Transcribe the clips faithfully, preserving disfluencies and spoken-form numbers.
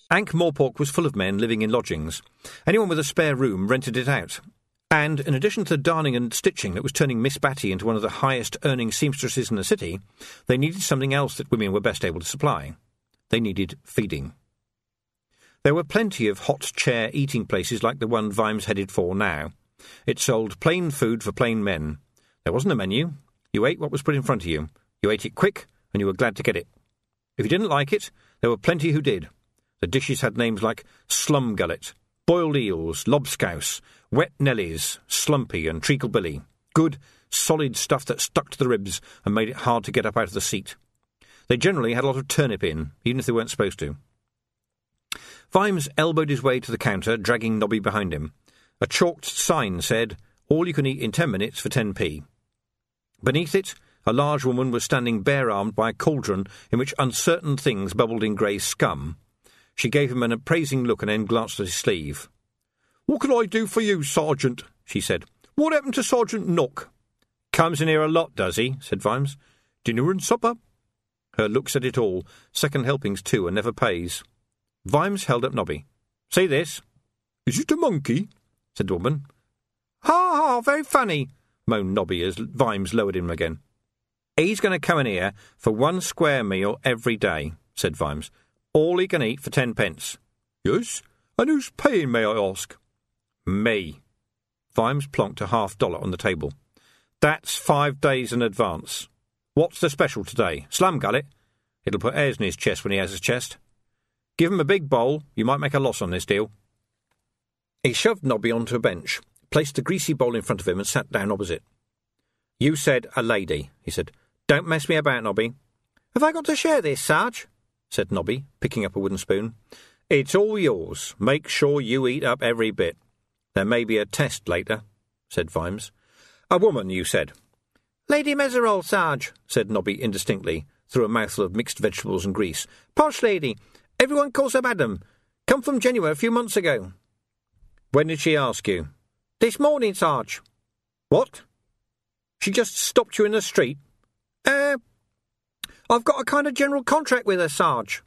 Ankh-Morpork was full of men living in lodgings. Anyone with a spare room rented it out. And, in addition to the darning and stitching that was turning Miss Batty into one of the highest-earning seamstresses in the city, they needed something else that women were best able to supply. They needed feeding. There were plenty of hot chair eating places like the one Vimes headed for now. It sold plain food for plain men. There wasn't a menu. You ate what was put in front of you. You ate it quick, and you were glad to get it. If you didn't like it, there were plenty who did. The dishes had names like slum gullet, boiled eels, lobscouse, wet nellies, slumpy and treacle billy. Good, solid stuff that stuck to the ribs and made it hard to get up out of the seat. They generally had a lot of turnip in, even if they weren't supposed to. Vimes elbowed his way to the counter, dragging Nobby behind him. A chalked sign said, "All you can eat in ten minutes for ten p." Beneath it, a large woman was standing bare-armed by a cauldron in which uncertain things bubbled in grey scum. She gave him an appraising look and then glanced at his sleeve. "What can I do for you, Sergeant?" she said. "What happened to Sergeant Nock?" "Comes in here a lot, does he?" said Vimes. "Dinner and supper?" Her look said it all. Second helpings, too, and never pays. Vimes held up Nobby. "See this?" "Is it a monkey?" said the woman. "Ha ha, very funny," moaned Nobby as Vimes lowered him again. "He's going to come in here for one square meal every day," said Vimes. "All he can eat for ten pence." "Yes? And who's paying, may I ask?" "Me." Vimes plonked a half dollar on the table. "That's five days in advance. What's the special today? Slum gullet? It'll put airs in his chest when he has his chest. Give him a big bowl. You might make a loss on this deal." He shoved Nobby onto a bench, placed a greasy bowl in front of him and sat down opposite. "You said a lady," he said. "Don't mess me about, Nobby." "Have I got to share this, Sarge?" said Nobby, picking up a wooden spoon. "It's all yours. Make sure you eat up every bit. There may be a test later," said Vimes. "A woman, you said." "Lady Meserole, Sarge," said Nobby indistinctly, through a mouthful of mixed vegetables and grease. "Posh lady. Everyone calls her Madam. Come from Genoa a few months ago." "When did she ask you?" "This morning, Sarge." "What? She just stopped you in the street?" Uh, I've got a kind of general contract with her, Sarge."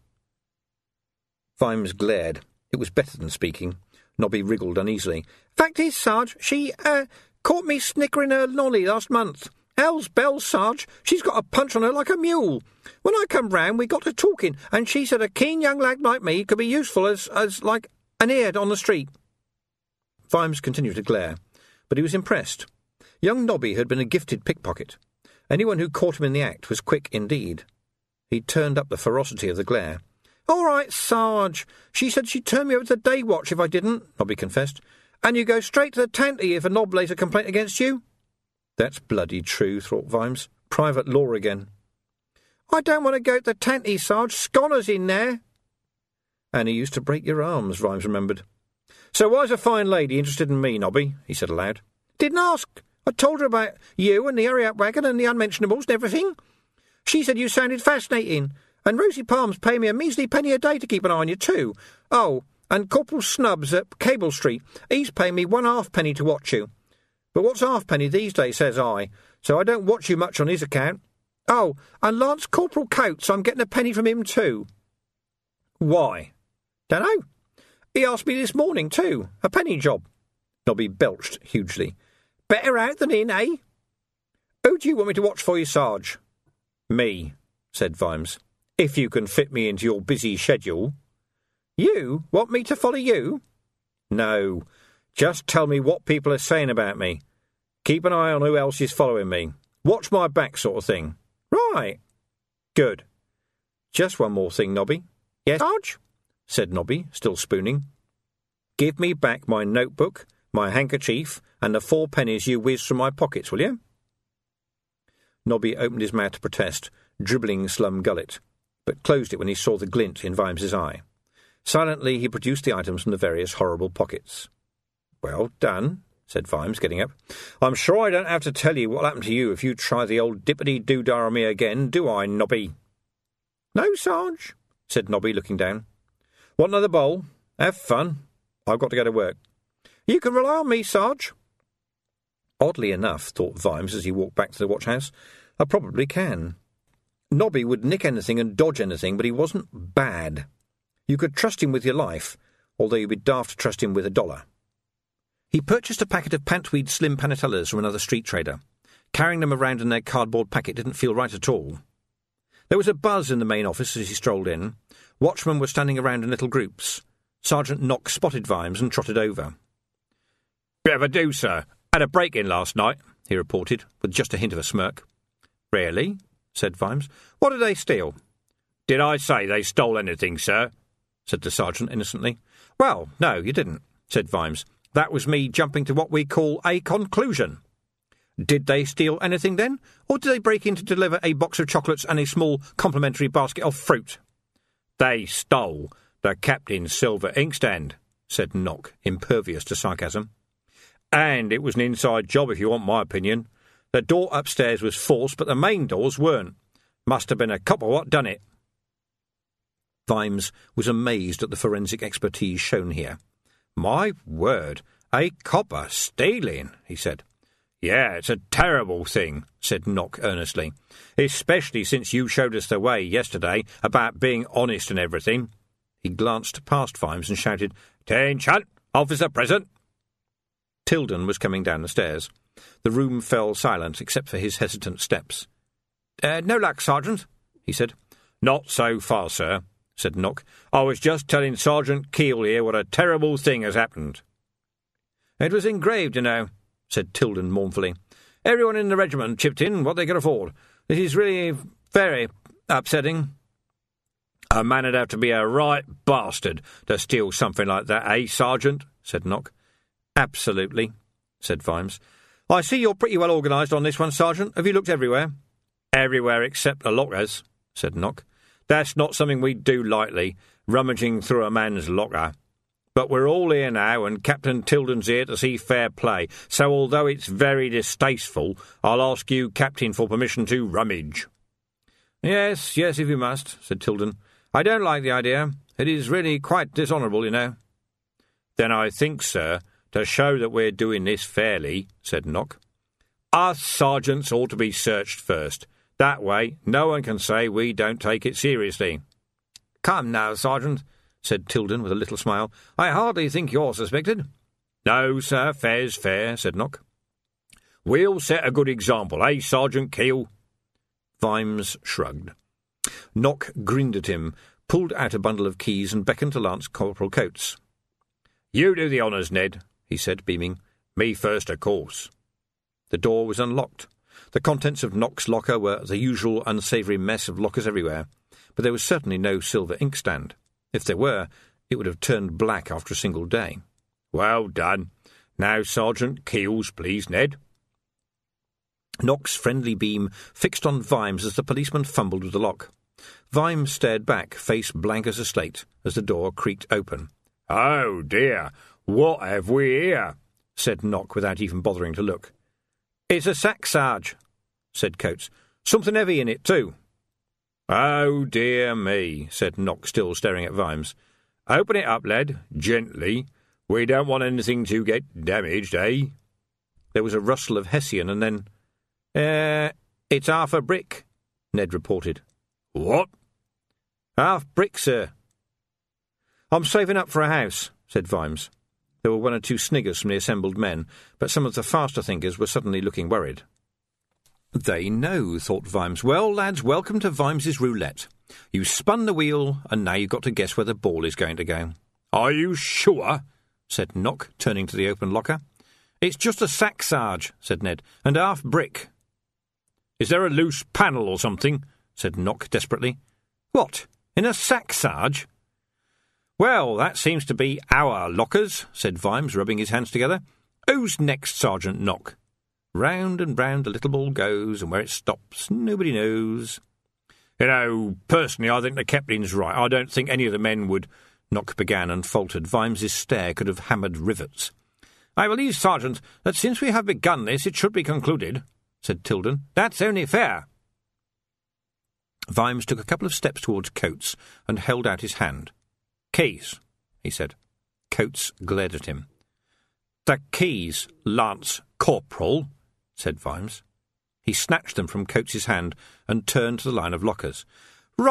Vimes glared. It was better than speaking. Nobby wriggled uneasily. "Fact is, Sarge, she, uh, caught me snickering her nolly last month. Hell's bells, Sarge. She's got a punch on her like a mule. When I come round, we got to talking, and she said a keen young lad like me could be useful as, as like, an eared on the street." Vimes continued to glare, but he was impressed. Young Nobby had been a gifted pickpocket. Anyone who caught him in the act was quick indeed. He turned up the ferocity of the glare. "All right, Sarge. She said she'd turn me over to the day watch if I didn't," Nobby confessed. "And you go straight to the tanty if a nob lays a complaint against you." "That's bloody true," thought Vimes. "Private law again." "I don't want to go to the tanty, Sarge. Sconner's in there." "And he used to break your arms," Vimes remembered. "So why's a fine lady interested in me, Nobby?" he said aloud. "Didn't ask. I told her about you and the hurry-up wagon and the unmentionables and everything. She said you sounded fascinating, and Rosie Palm's paying me a measly penny a day to keep an eye on you, too. Oh, and Corporal Snubbs at Cable Street, he's paying me one halfpenny to watch you. But what's halfpenny these days, says I, so I don't watch you much on his account. Oh, and Lance Corporal Coates, I'm getting a penny from him, too." "Why?" "Dunno. He asked me this morning, too. A penny job." Nobby belched hugely. "Better out than in, eh? Who do you want me to watch for you, Sarge?" "Me," said Vimes. "If you can fit me into your busy schedule." "You want me to follow you?" "No. Just tell me what people are saying about me. Keep an eye on who else is following me. Watch my back sort of thing." "Right." "Good. Just one more thing, Nobby." "Yes, Sarge?" said Nobby, still spooning. "Give me back my notebook, my handkerchief, and the four pennies you whizzed from my pockets, will you?" Nobby opened his mouth to protest, dribbling Slum Gullet, but closed it when he saw the glint in Vimes's eye. Silently he produced the items from the various horrible pockets. "Well done," said Vimes, getting up. "I'm sure I don't have to tell you what'll happen to you if you try the old dippity-doo-dah on me again, do I, Nobby?" "No, Sarge," said Nobby, looking down. "Want another bowl? Have fun. I've got to go to work." "You can rely on me, Sarge." Oddly enough, thought Vimes as he walked back to the watch-house, I probably can. Nobby would nick anything and dodge anything, but he wasn't bad. You could trust him with your life, although you'd be daft to trust him with a dollar. He purchased a packet of Pantweed Slim Panatellas from another street trader. Carrying them around in their cardboard packet didn't feel right at all. There was a buzz in the main office as he strolled in. Watchmen were standing around in little groups. Sergeant Knock spotted Vimes and trotted over. "Bit of a do, sir. Had a break-in last night," he reported, with just a hint of a smirk. "Really?" said Vimes. "What did they steal?" "Did I say they stole anything, sir?" said the sergeant innocently. "Well, no, you didn't," said Vimes. "That was me jumping to what we call a conclusion." "Did they steal anything then, or did they break in to deliver a box of chocolates and a small complimentary basket of fruit?" "They stole the captain's silver inkstand," said Knock, impervious to sarcasm. "And it was an inside job, if you want my opinion. The door upstairs was forced, but the main doors weren't. Must have been a copper what done it." Vimes was amazed at the forensic expertise shown here. "My word, a copper stealing," he said. "Yeah, it's a terrible thing," said Knock earnestly, "especially since you showed us the way yesterday about being honest and everything." He glanced past Vimes and shouted, "Attention, officer present!" Tilden was coming down the stairs. The room fell silent, except for his hesitant steps. Uh, no luck, Sergeant," he said. "Not so far, sir," said Knock. "I was just telling Sergeant Keel here what a terrible thing has happened." "It was engraved, you know," said Tilden mournfully. "Everyone in the regiment chipped in what they could afford. This is really very upsetting." "A man would have to be a right bastard to steal something like that, eh, Sergeant?" said Knock. "Absolutely," said Vimes. "I see you're pretty well organised on this one, Sergeant. Have you looked everywhere?" "Everywhere except the lockers," said Knock. "That's not something we do lightly, rummaging through a man's locker. But we're all here now, and Captain Tilden's here to see fair play, so although it's very distasteful, I'll ask you, Captain, for permission to rummage." "Yes, yes, if you must," said Tilden. "I don't like the idea. It is really quite dishonourable, you know." "Then I think, sir, to show that we're doing this fairly," said Knock, "us sergeants ought to be searched first. That way no one can say we don't take it seriously." "Come now, Sergeant," said Tilden with a little smile. "I hardly think you're suspected." "No, sir, fair's fair," said Knock. "We'll set a good example, eh, Sergeant Keel?" Vimes shrugged. Knock grinned at him, pulled out a bundle of keys and beckoned to Lance Corporal Coates. "You do the honours, Ned," he said, beaming. "Me first, of course." The door was unlocked. The contents of Knock's locker were the usual unsavoury mess of lockers everywhere, but there was certainly no silver inkstand. If there were, it would have turned black after a single day. "Well done. Now, Sergeant Keels, please, Ned." Knock's friendly beam fixed on Vimes as the policeman fumbled with the lock. Vimes stared back, face blank as a slate, as the door creaked open. "Oh, dear, what have we here?" said Knock without even bothering to look. "It's a sack, Sarge," said Coates. "Something heavy in it, too." "Oh, dear me," said Knock, still staring at Vimes. "Open it up, lad, gently. We don't want anything to get damaged, eh?" There was a rustle of Hessian, and then, Uh, it's half a brick," Ned reported. "What?" "Half brick, sir." "I'm saving up for a house," said Vimes. There were one or two sniggers from the assembled men, but some of the faster thinkers were suddenly looking worried. They know, thought Vimes. Well, lads, welcome to Vimes's roulette. You spun the wheel, and now you've got to guess where the ball is going to go. "Are you sure?" said Knock, turning to the open locker. "It's just a sack, Sarge," said Ned, "and half brick." "Is there a loose panel or something?" said Knock desperately. "What, in a sack, Sarge?" "Well, that seems to be our lockers," said Vimes, rubbing his hands together. "Who's next, Sergeant Knock?" Round and round the little ball goes, and where it stops nobody knows. "You know, personally, I think the captain's right. I don't think any of the men would—" Knock began and faltered. Vimes's stare could have hammered rivets. "I believe, Sergeant, that since we have begun this, it should be concluded," said Tilden. "That's only fair." Vimes took a couple of steps towards Coates and held out his hand. "Keys," he said. Coates glared at him. "The keys, Lance Corporal," said Vimes. He snatched them from Coates's hand and turned to the line of lockers. "Right,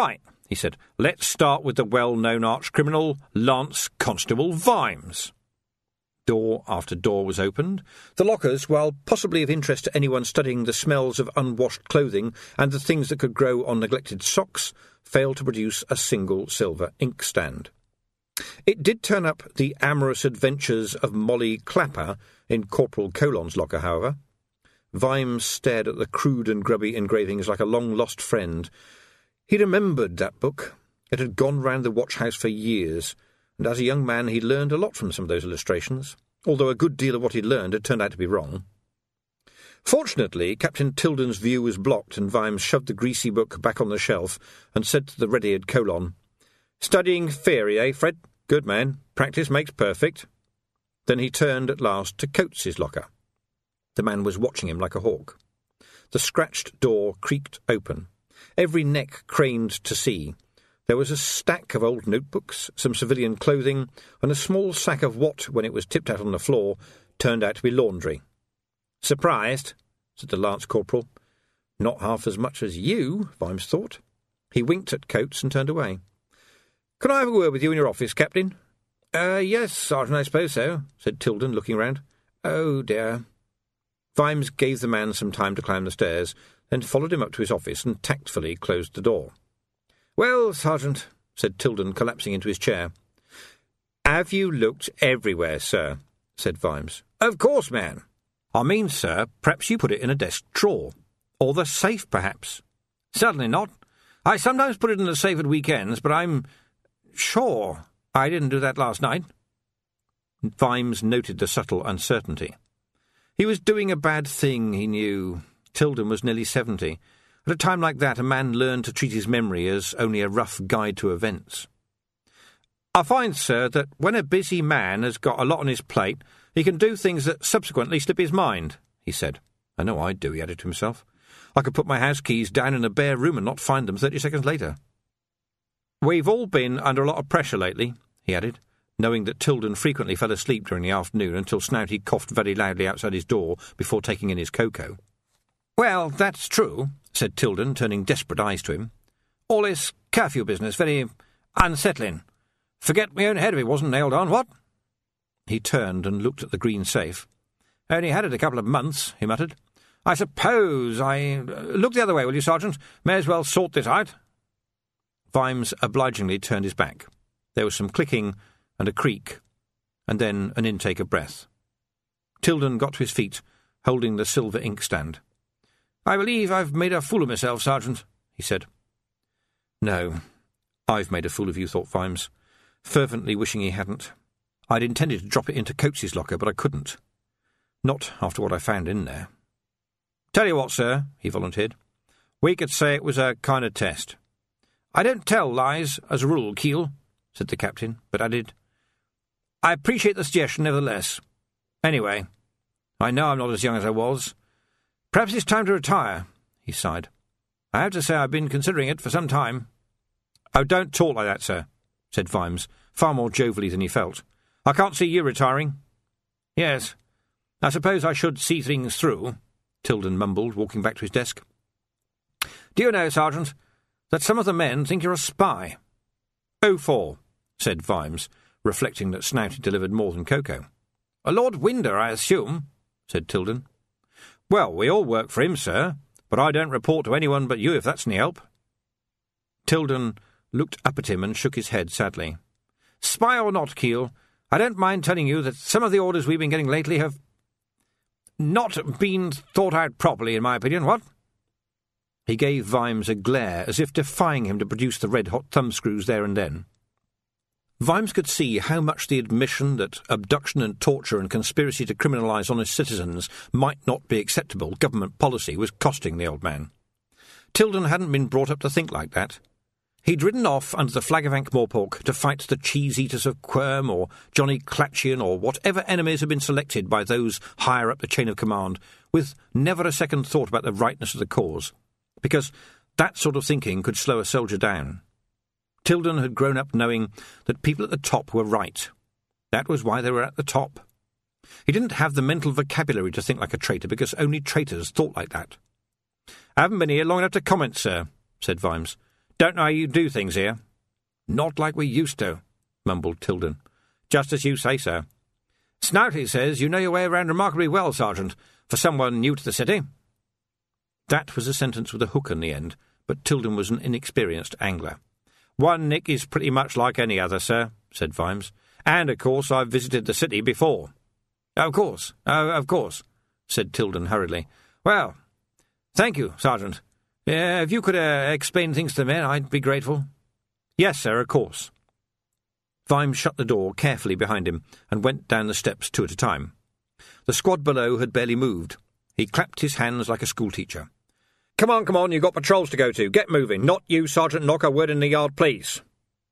he said. "Let's start with the well-known arch-criminal, Lance Constable Vimes." Door after door was opened. The lockers, while possibly of interest to anyone studying the smells of unwashed clothing and the things that could grow on neglected socks, failed to produce a single silver inkstand. It did turn up the amorous adventures of Molly Clapper in Corporal Colon's locker, however. Vimes stared at the crude and grubby engravings like a long-lost friend. He remembered that book. It had gone round the watch-house for years, and as a young man he learned a lot from some of those illustrations, although a good deal of what he'd learned had turned out to be wrong. Fortunately, Captain Tilden's view was blocked, and Vimes shoved the greasy book back on the shelf and said to the red-eared Colon, "Studying theory, eh, Fred? Good man. Practice makes perfect." Then he turned at last to Coates's locker. The man was watching him like a hawk. The scratched door creaked open. Every neck craned to see. There was a stack of old notebooks, some civilian clothing, and a small sack of what, when it was tipped out on the floor, turned out to be laundry. "Surprised?" said the Lance Corporal. "Not half as much as you," Vimes thought. He winked at Coates and turned away. "Can I have a word with you in your office, Captain?" Uh, yes, Sergeant, I suppose so," said Tilden, looking round. "Oh, dear." Vimes gave the man some time to climb the stairs, then followed him up to his office and tactfully closed the door. "Well, Sergeant," said Tilden, collapsing into his chair. "Have you looked everywhere, sir?" said Vimes. "Of course, man." "I mean, sir, perhaps you put it in a desk drawer. Or the safe, perhaps." "Certainly not. I sometimes put it in the safe at weekends, but I'm sure I didn't do that last night." Vimes noted the subtle uncertainty. He was doing a bad thing, he knew. Tilden was nearly seventy. At a time like that, a man learned to treat his memory as only a rough guide to events. "I find, sir, that when a busy man has got a lot on his plate, he can do things that subsequently slip his mind," he said. "I know I'd do," he added to himself. "I could put my house keys down in a bare room and not find them thirty seconds later." "We've all been under a lot of pressure lately," he added, knowing that Tilden frequently fell asleep during the afternoon until Snouty coughed very loudly outside his door before taking in his cocoa. "Well, that's true," said Tilden, turning desperate eyes to him. "All this curfew business very unsettling. Forget my own head if it wasn't nailed on, what?" He turned and looked at the green safe. "Only had it a couple of months," he muttered. "I suppose I... Look the other way, will you, Sergeant? May as well sort this out." Vimes obligingly turned his back. There was some clicking and a creak, and then an intake of breath. Tilden got to his feet, holding the silver inkstand. "I believe I've made a fool of myself, Sergeant," he said. "No, I've made a fool of you," thought Vimes, fervently wishing he hadn't. "I'd intended to drop it into Coates's locker, but I couldn't. Not after what I found in there." "Tell you what, sir," he volunteered. "We could say it was a kind of test." "I don't tell lies, as a rule, Keel," said the captain, but added, "I appreciate the suggestion, nevertheless. Anyway, I know I'm not as young as I was. Perhaps it's time to retire," he sighed. "I have to say I've been considering it for some time." "Oh, don't talk like that, sir," said Vimes, far more jovially than he felt. "I can't see you retiring." "Yes, I suppose I should see things through," Tilden mumbled, walking back to his desk. "Do you know, Sergeant, that some of the men think you're a spy?" "Oh, for," said Vimes, reflecting that Snouty delivered more than cocoa. "A Lord Winder, I assume," said Tilden. "Well, we all work for him, sir, but I don't report to anyone but you if that's any help." Tilden looked up at him and shook his head sadly. "Spy or not, Keel, I don't mind telling you that some of the orders we've been getting lately have not been thought out properly, in my opinion, what?" He gave Vimes a glare, as if defying him to produce the red-hot thumbscrews there and then. Vimes could see how much the admission that abduction and torture and conspiracy to criminalise honest citizens might not be acceptable government policy was costing the old man. Tilden hadn't been brought up to think like that. He'd ridden off under the flag of Ankh-Morpork to fight the cheese-eaters of Quirm or Johnny Clatchian or whatever enemies had been selected by those higher up the chain of command, with never a second thought about the rightness of the cause, because that sort of thinking could slow a soldier down. Tilden had grown up knowing that people at the top were right. That was why they were at the top. He didn't have the mental vocabulary to think like a traitor, because only traitors thought like that. "I haven't been here long enough to comment, sir," said Vimes. Don't know how you do things here. Not like we used to, mumbled Tilden. Just as you say, sir. Snouty says you know your way around remarkably well, Sergeant, for someone new to the city. That was a sentence with a hook in the end, but Tilden was an inexperienced angler. One nick is pretty much like any other, sir, said Vimes. And, of course, I've visited the city before. Of course, oh, of course, said Tilden hurriedly. Well, thank you, Sergeant. Uh, if you could uh, explain things to the men, I'd be grateful. Yes, sir, of course. Vimes shut the door carefully behind him and went down the steps two at a time. The squad below had barely moved. He clapped his hands like a schoolteacher. Come on, come on, you've got patrols to go to. Get moving. Not you, Sergeant Knock, a word in the yard, please.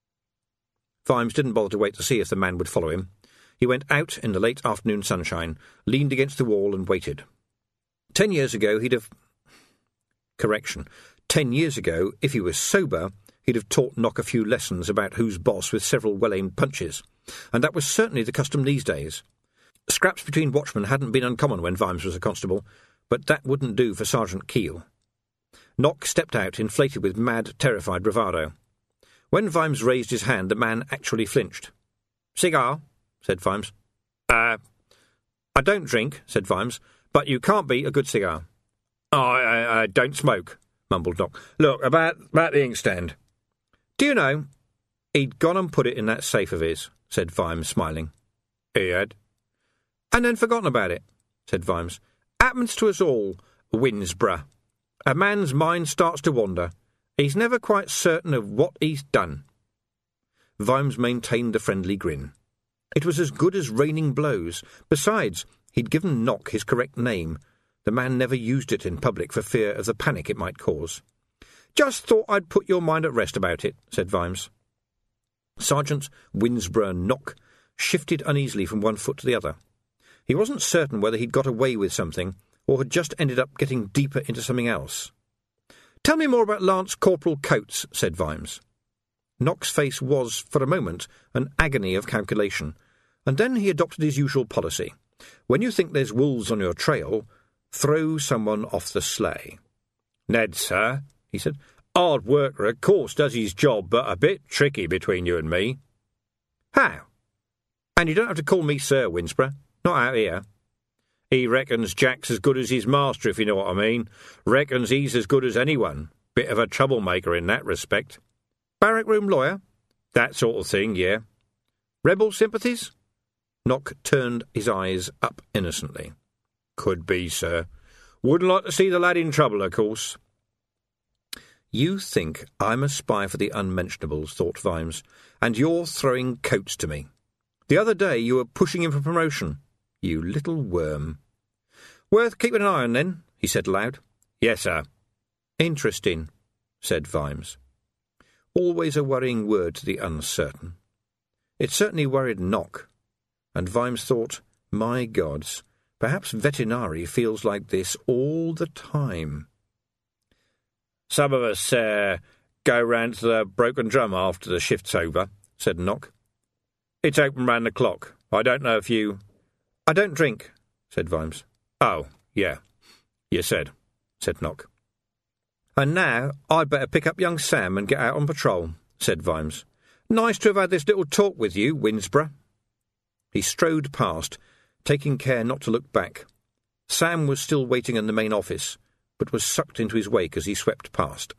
Vimes didn't bother to wait to see if the man would follow him. He went out in the late afternoon sunshine, leaned against the wall and waited. Ten years ago he'd have... Correction. Ten years ago, if he was sober, he'd have taught Knock a few lessons about who's boss with several well-aimed punches, and that was certainly the custom these days. Scraps between watchmen hadn't been uncommon when Vimes was a constable, but that wouldn't do for Sergeant Keel. Knock stepped out, inflated with mad, terrified bravado. When Vimes raised his hand, the man actually flinched. Cigar? Said Vimes. Uh, I don't drink, said Vimes, but you can't beat a good cigar. Oh, I, I, I don't smoke, mumbled Knock. Look, about, about the inkstand. Do you know, he'd gone and put it in that safe of his, said Vimes, smiling. He had. And then forgotten about it, said Vimes. Happens to us all, Winsborough. A man's mind starts to wander. He's never quite certain of what he's done. Vimes maintained a friendly grin. It was as good as raining blows. Besides, he'd given Knock his correct name. The man never used it in public for fear of the panic it might cause. Just thought I'd put your mind at rest about it, said Vimes. Sergeant Winsborough Knock shifted uneasily from one foot to the other. He wasn't certain whether he'd got away with something, or had just ended up getting deeper into something else. Tell me more about Lance Corporal Coates, said Vimes. Knock's face was, for a moment, an agony of calculation, and then he adopted his usual policy. When you think there's wolves on your trail, throw someone off the sleigh. Ned, sir, he said. Hard worker, of course, does his job, but a bit tricky between you and me. How? And you don't have to call me Sir, Winsborough. Not out here. He reckons Jack's as good as his master, if you know what I mean. Reckons he's as good as anyone. Bit of a troublemaker in that respect. Barrack room lawyer? That sort of thing, yeah. Rebel sympathies? Knock turned his eyes up innocently. Could be, sir. Wouldn't like to see the lad in trouble, of course. You think I'm a spy for the unmentionables, thought Vimes, and you're throwing Coates to me. The other day you were pushing him for promotion. You little worm. Worth keeping an eye on, then, he said aloud. Yes, sir. Interesting, said Vimes. Always a worrying word to the uncertain. It certainly worried Knock, and Vimes thought, my gods, perhaps Vetinari feels like this all the time. Some of us uh, go round to the Broken Drum after the shift's over, said Knock. It's open round the clock. I don't know if you... I don't drink, said Vimes. Oh, yeah, you said, said Knock. And now I'd better pick up young Sam and get out on patrol, said Vimes. Nice to have had this little talk with you, Winsborough. He strode past, taking care not to look back. Sam was still waiting in the main office, but was sucked into his wake as he swept past.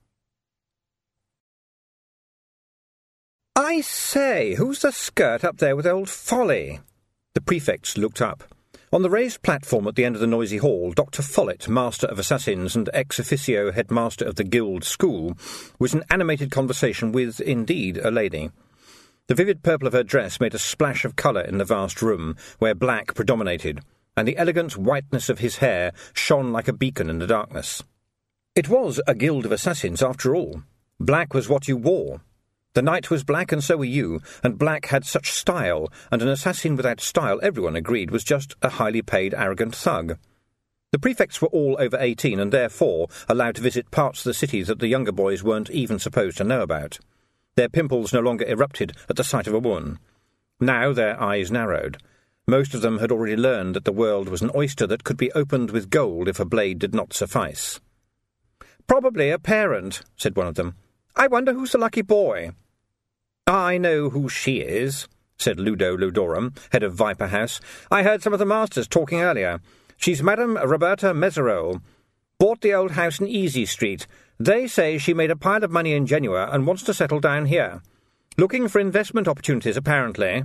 I say, who's the skirt up there with old Folly? The prefects looked up. On the raised platform at the end of the noisy hall, Doctor Follett, Master of Assassins and ex officio headmaster of the Guild School, was in animated conversation with, indeed, a lady. The vivid purple of her dress made a splash of colour in the vast room, where black predominated, and the elegant whiteness of his hair shone like a beacon in the darkness. It was a guild of assassins, after all. Black was what you wore. The knight was black, and so were you, and black had such style, and an assassin without style, everyone agreed, was just a highly paid, arrogant thug. The prefects were all over eighteen, and therefore allowed to visit parts of the city that the younger boys weren't even supposed to know about. Their pimples no longer erupted at the sight of a woman. Now their eyes narrowed. Most of them had already learned that the world was an oyster that could be opened with gold if a blade did not suffice. "Probably a parent," said one of them. I wonder who's the lucky boy. I know who she is, said Ludo Ludorum, head of Viper House. I heard some of the masters talking earlier. She's Madame Roberta Meserole. Bought the old house in Easy Street. They say she made a pile of money in Genoa and wants to settle down here. Looking for investment opportunities, apparently.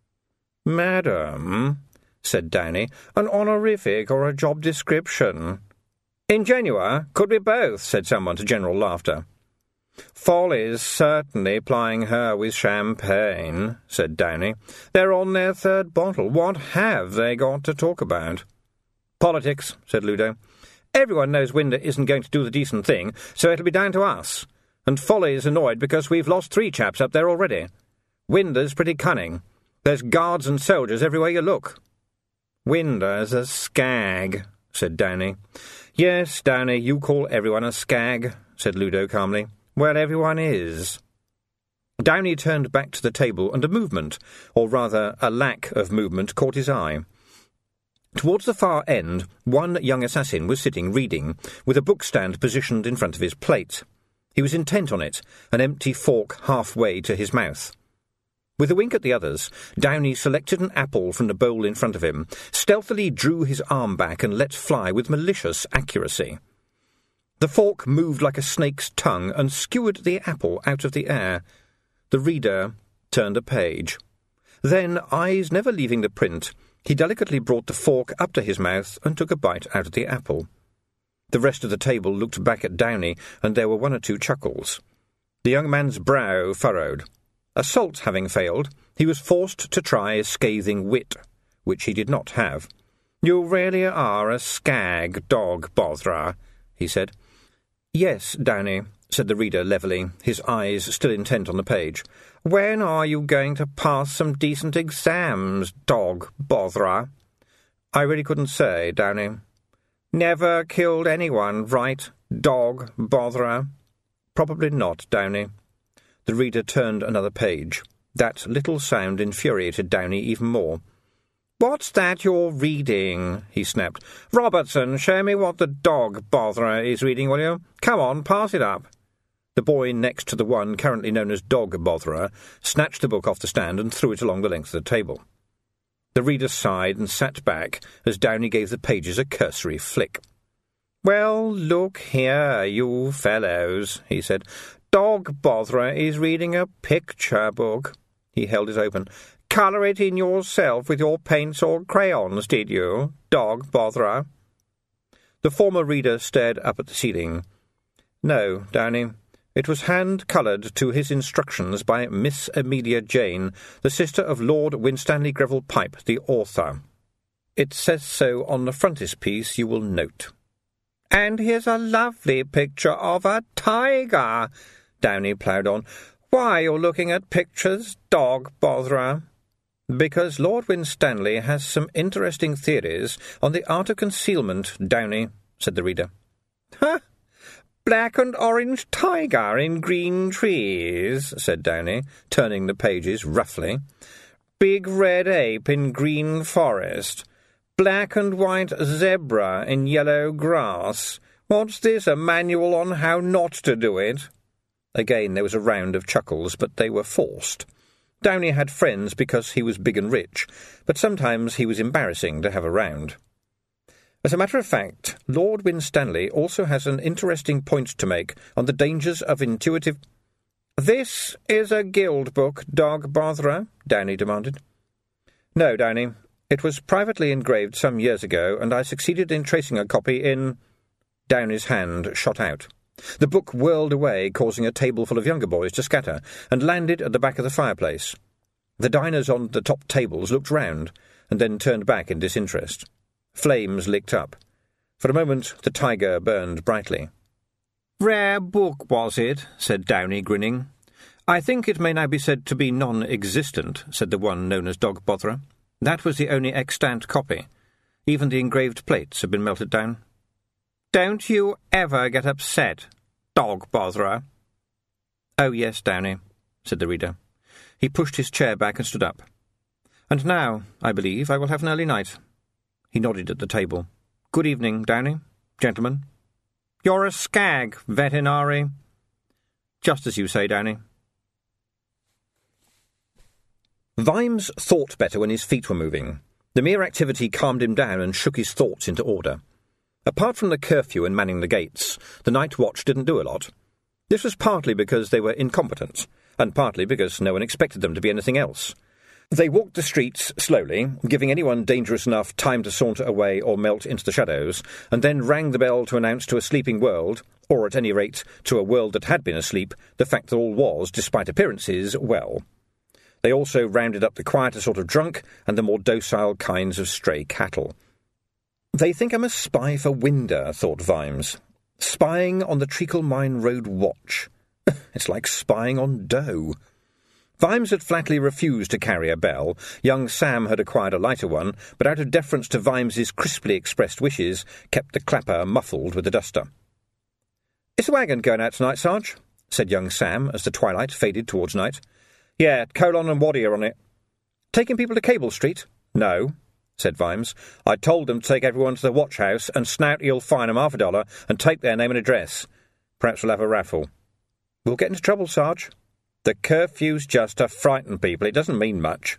Madam, said Downey, an honorific or a job description. In Genoa? Could be both, said someone to general laughter. Folly's certainly plying her with champagne, said Downey. They're on their third bottle. What have they got to talk about? Politics, said Ludo. Everyone knows Winder isn't going to do the decent thing, so it'll be down to us. And Folly's annoyed because we've lost three chaps up there already. Winder's pretty cunning. There's guards and soldiers everywhere you look. Winder's a skag, said Downey. Yes, Downey, you call everyone a skag, said Ludo calmly. Well, everyone is. Downey turned back to the table, and a movement, or rather a lack of movement, caught his eye. Towards the far end, one young assassin was sitting reading, with a bookstand positioned in front of his plate. He was intent on it, an empty fork halfway to his mouth. With a wink at the others, Downey selected an apple from the bowl in front of him, stealthily drew his arm back and let fly with malicious accuracy. The fork moved like a snake's tongue and skewered the apple out of the air. The reader turned a page. Then, eyes never leaving the print, he delicately brought the fork up to his mouth and took a bite out of the apple. The rest of the table looked back at Downey, and there were one or two chuckles. The young man's brow furrowed. Assault having failed, he was forced to try a scathing wit, which he did not have. You really are a skag, dog, Bothra, he said. Yes, Downey, said the reader levelly, his eyes still intent on the page. When are you going to pass some decent exams, dog, Bothra? I really couldn't say, Downey. Never killed anyone, right, dog, Bothra? Probably not, Downey. The reader turned another page. That little sound infuriated Downey even more. What's that you're reading? He snapped. Robertson, show me what the dog botherer is reading, will you? Come on, pass it up. The boy next to the one currently known as Dog Botherer snatched the book off the stand and threw it along the length of the table. The reader sighed and sat back as Downey gave the pages a cursory flick. Well, look here, you fellows, he said. Dog Botherer is reading a picture book. He held it open. Colour it in yourself with your paints or crayons, did you, Dog Botherer? The former reader stared up at the ceiling. No, Downey. It was hand-coloured to his instructions by Miss Amelia Jane, the sister of Lord Winstanley Greville Pipe, the author. It says so on the frontispiece, you will note. And here's a lovely picture of a tiger, Downey ploughed on. Why, you're looking at pictures, Dog Botherer? Because Lord Winstanley has some interesting theories on the art of concealment, Downey, said the reader. Ha! Black and orange tiger in green trees, said Downey, turning the pages roughly. Big red ape in green forest. Black and white zebra in yellow grass. What's this, a manual on how not to do it? Again there was a round of chuckles, but they were forced. Downey had friends because he was big and rich, but sometimes he was embarrassing to have around. As a matter of fact, Lord Winstanley also has an interesting point to make on the dangers of intuitive... This is a guild book, Dog Botherer, Downey demanded. No, Downey. It was privately engraved some years ago, and I succeeded in tracing a copy in... Downey's hand shot out. The book whirled away, causing a table full of younger boys to scatter, and landed at the back of the fireplace. The diners on the top tables looked round, and then turned back in disinterest. Flames licked up. For a moment the tiger burned brightly. "Rare book, was it?" said Downey, grinning. "I think it may now be said to be non-existent," said the one known as Dog Botherer. "That was the only extant copy. Even the engraved plates had been melted down." "Don't you ever get upset, Dog Botherer?" "Oh, yes, Downey," said the reader. He pushed his chair back and stood up. "And now, I believe, I will have an early night." He nodded at the table. "Good evening, Downey. Gentlemen." "You're a skag, veterinary." Just as you say, Downing. Vimes thought better when his feet were moving. The mere activity calmed him down and shook his thoughts into order. Apart from the curfew and manning the gates, the night watch didn't do a lot. This was partly because they were incompetent, and partly because no one expected them to be anything else. They walked the streets slowly, giving anyone dangerous enough time to saunter away or melt into the shadows, and then rang the bell to announce to a sleeping world, or at any rate to a world that had been asleep, the fact that all was, despite appearances, well. They also rounded up the quieter sort of drunk and the more docile kinds of stray cattle. They think I'm a spy for Winder, thought Vimes. Spying on the Treacle Mine Road watch. It's like spying on dough. Vimes had flatly refused to carry a bell. Young Sam had acquired a lighter one, but out of deference to Vimes's crisply expressed wishes, kept the clapper muffled with a duster. "Is the wagon going out tonight, Sarge?" said young Sam, as the twilight faded towards night. "Yeah, Colon and Waddy are on it." "Taking people to Cable Street?" "No," said Vimes. "I told them to take everyone to the watch house and snout you'll fine 'em half a dollar and take their name and address. Perhaps we'll have a raffle." "We'll get into trouble, Sarge." "The curfew's just to frighten people. It doesn't mean much."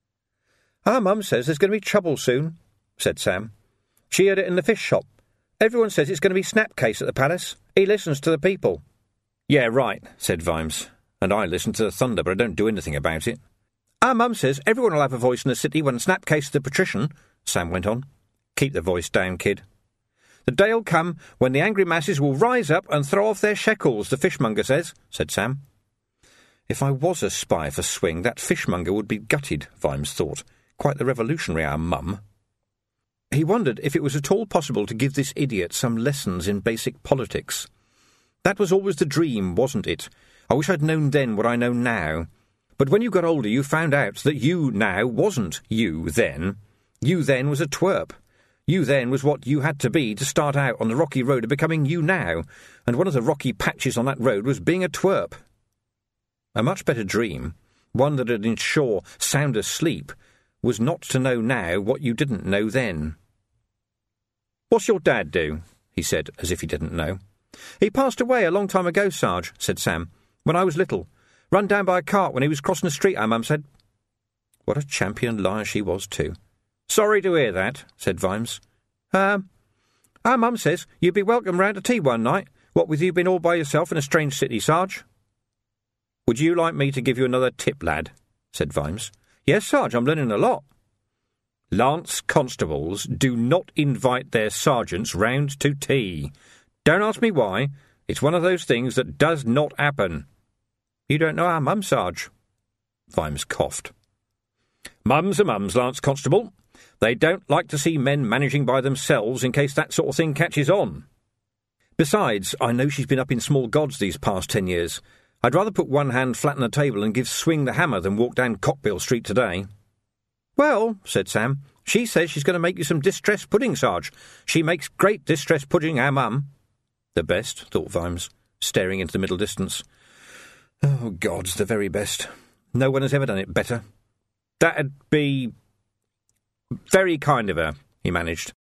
"Our mum says there's going to be trouble soon," said Sam. "She heard it in the fish shop. Everyone says it's going to be Snapcase at the palace. He listens to the people." "Yeah, right," said Vimes. "And I listen to the thunder, but I don't do anything about it." "Our mum says everyone will have a voice in the city when Snapcase is the patrician," Sam went on. "Keep the voice down, kid." "The day'll come when the angry masses will rise up and throw off their shekels, the fishmonger says," said Sam. If I was a spy for Swing, that fishmonger would be gutted, Vimes thought. Quite the revolutionary, our mum. He wondered if it was at all possible to give this idiot some lessons in basic politics. That was always the dream, wasn't it? I wish I'd known then what I know now. But when you got older you found out that you now wasn't you then. You then was a twerp. You then was what you had to be to start out on the rocky road of becoming you now, and one of the rocky patches on that road was being a twerp. A much better dream, one that would ensure sounder sleep, was not to know now what you didn't know then. "What's your dad do?" he said, as if he didn't know. "He passed away a long time ago, Sarge," said Sam, "when I was little. Run down by a cart when he was crossing the street, our mum said." What a champion liar she was, too. "Sorry to hear that," said Vimes. Um, our mum says you'd be welcome round to tea one night, what with you being all by yourself in a strange city, Sarge." "Would you like me to give you another tip, lad?" said Vimes. "Yes, Sarge, I'm learning a lot." "Lance constables do not invite their sergeants round to tea. Don't ask me why. It's one of those things that does not happen." "You don't know our mum, Sarge." Vimes coughed. "Mums are mums, Lance Constable. They don't like to see men managing by themselves in case that sort of thing catches on. Besides, I know she's been up in small gods these past ten years. I'd rather put one hand flat on the table and give Swing the hammer than walk down Cockbill Street today." "Well," said Sam, "she says she's going to make you some distressed pudding, Sarge. She makes great distressed pudding, our mum." The best, thought Vimes, staring into the middle distance. Oh, gods, the very best. No one has ever done it better. "That'd be very kind of her," he managed.